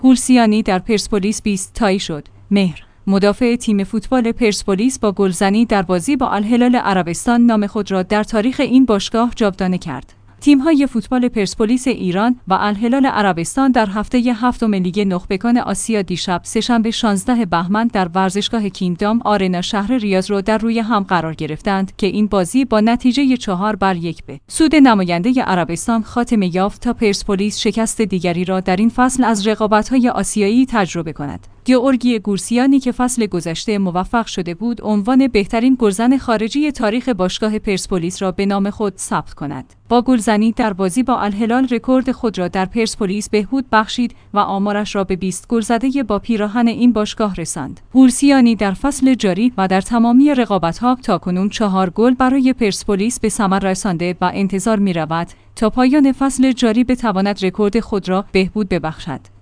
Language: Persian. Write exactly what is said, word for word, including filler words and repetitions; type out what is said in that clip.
هولسیانی در پرسپولیس بیست تایی شد. مهر مدافع تیم فوتبال پرسپولیس با گلزنی در بازی با الهلال عربستان نام خود را در تاریخ این باشگاه جاودانه کرد. تیم‌های فوتبال پرسپولیس ایران و الهلال عربستان در هفته هفتم لیگ نخبگان آسیا دیشب سه‌شنبه شانزدهم بهمن در ورزشگاه کینگدام آرنا شهر ریاض را در روی هم قرار گرفتند که این بازی با نتیجه چهار بر یک به سود نماینده عربستان خاتمه یافت تا پرسپولیس شکست دیگری را در این فصل از رقابت‌های آسیایی تجربه کند. گئورگی گورسیانی که فصل گذشته موفق شده بود عنوان بهترین گلزن خارجی تاریخ باشگاه پرسپولیس را به نام خود ثبت کند. با گلزنی در بازی با الهلال رکورد خود را در پرسپولیس بهبود بخشید و آمارش را به بیست گل زده با پیراهن این باشگاه رساند. گورسیانی در فصل جاری و در تمامی رقابت‌ها تاکنون چهار گل برای پرسپولیس به ثمر رسانده و انتظار می‌رود تا پایان فصل جاری بتواند رکورد خود را بهبود ببخشد.